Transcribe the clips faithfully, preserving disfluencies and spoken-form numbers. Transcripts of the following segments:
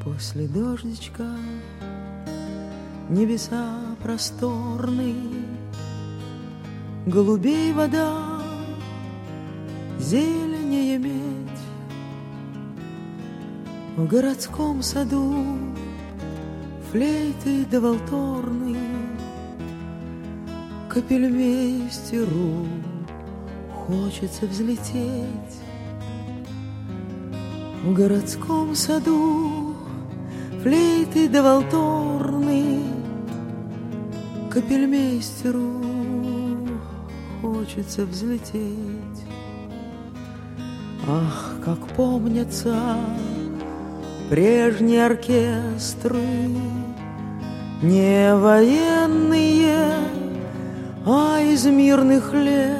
После дождичка небеса просторные, голубей вода, зеленее медь. В городском саду флейты да валторны, капельмейстеру хочется взлететь. В городском саду флейты да валторны, капельмейстеру хочется взлететь. Ах, как помнятся прежние оркестры, не военные, а из мирных лет.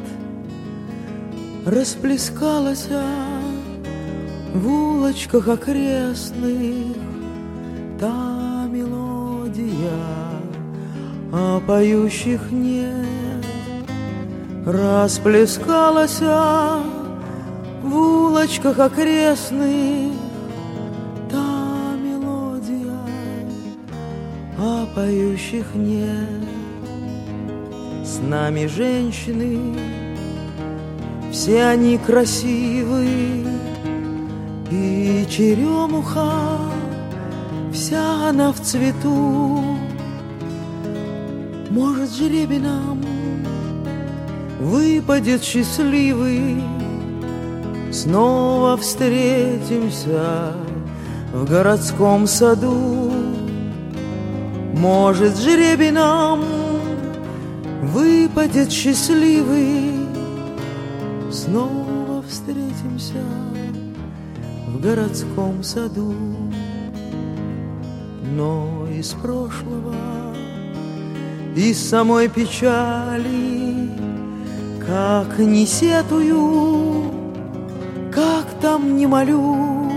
Расплескалась в улочках окрестных та мелодия, а поющих нет. Расплескалась в улочках окрестных та мелодия, а поющих нет. С нами женщины, все они красивые, и черемуха вся она в цвету. Может, жребий нам выпадет счастливый, снова встретимся в городском саду. Может, жребий нам выпадет счастливый, снова встретимся в городском саду. Но из прошлого, из самой печали, как не сетую, как там не молю,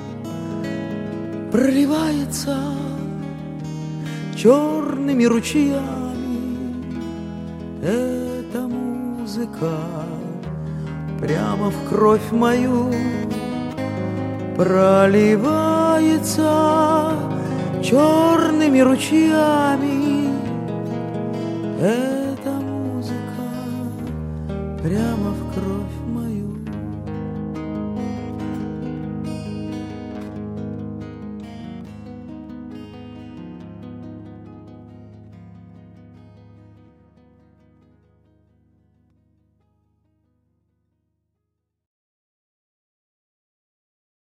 проливается черными ручьями эта музыка прямо в кровь мою. Проливается черными ручьями эта музыка прямо в кровь.